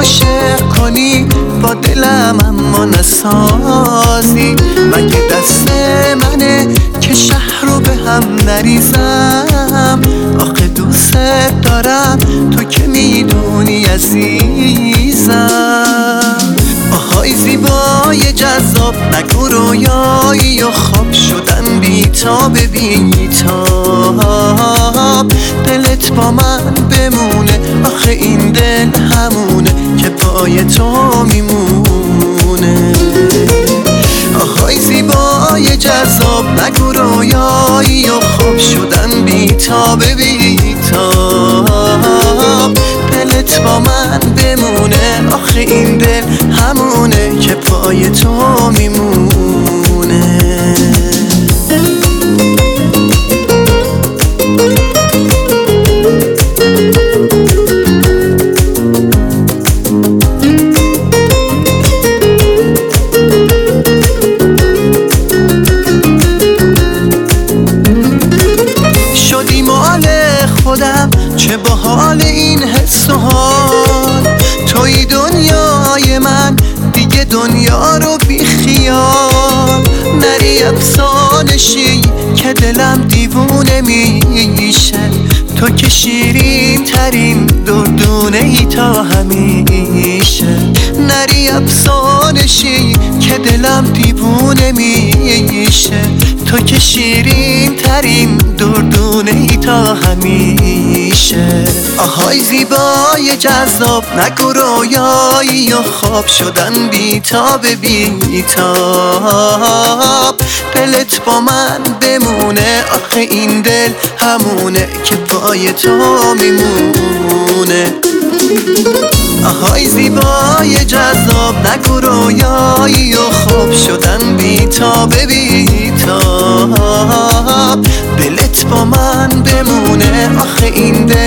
عاشق کنی با دلم اما نسازی. مگه دست منه که شهر رو به هم نریزم؟ آخه دوست دارم تو که میدونی عزیزم. آهای زیبای جذاب نگو رویایی و خواب شدن بیتاب بیتاب. دلت با من بمونه، آخه این دل همونه که پای تو میمونه. آهای زیبای جذاب نگو رویایی و خواب شدن بیتاب بیتاب. دلت با من بمونه، آخه این دل همونه که پای تو میمونه. شدی مال خودم چه باحال این حس و حال. توی دنیای من دیگه دنیا رو بی خیال. نری افسانشی که دلم دیوونه میشه. تو که شیرین ترین دردونه ای تا همیشه. نری افسانشی که دلم دیوونه میشه. تو که شیرین ترین دردونه ای تا همیشه. آهای زیبای جذاب نگو رویایی و خواب شدن بیتاب بیتاب. دلت با من بمونه، آخه این دل همونه که پای تو میمونه. آهای زیبای جذاب نگو رویایی و خواب شدن بیتاب بیتاب. دلت با من بمونه، آخه این دل